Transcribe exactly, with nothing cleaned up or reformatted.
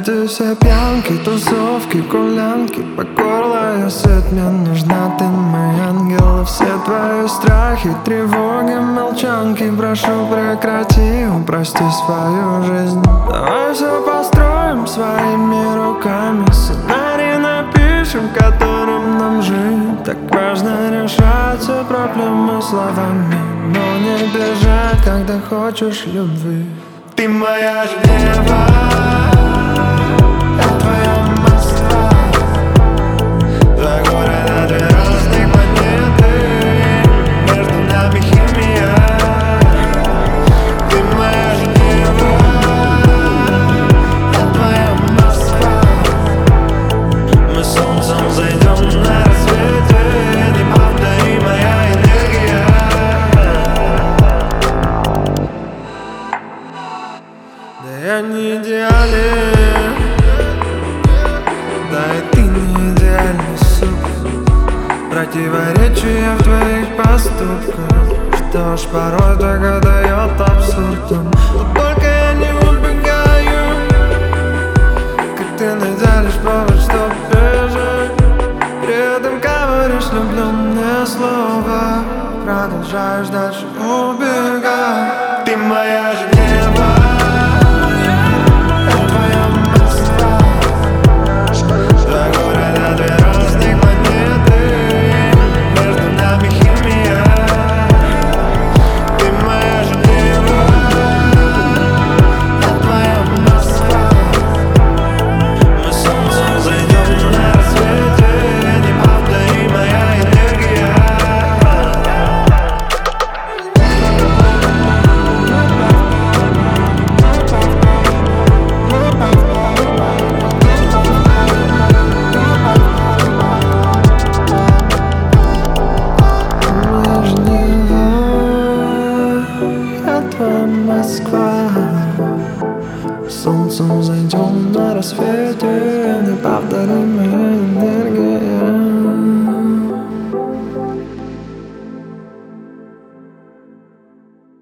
эти все пьянки, тусовки, гулянки. По горло я сыт, мне нужна ты, мой ангел. И все твои страхи, тревоги, молчанки прошу, прекрати, упрости свою жизнь. Давай все построим своими руками, сценарий напишем, которым нам жить. Так важно решать все проблемы словами, но не бежать, когда хочешь любви. Ты моя Женева, я твоя Москва. Два города, две разных планеты, между нами химия. Ты моя Женева, я твоя Москва. Мы солнцем зайдем на рассвете, неповторимая энергия. Да я не идеален, да и ты не идеальный, сука. Противоречия в твоих поступках, что ж порой догадает абсурдом. Но только я не убегаю, как ты найдешь повод, чтоб бежать. При этом говоришь влюбленное слово, продолжаешь дальше убегать. Ты моя Женева, Москва. Солнцем зайдем на рассвете, неповторимый.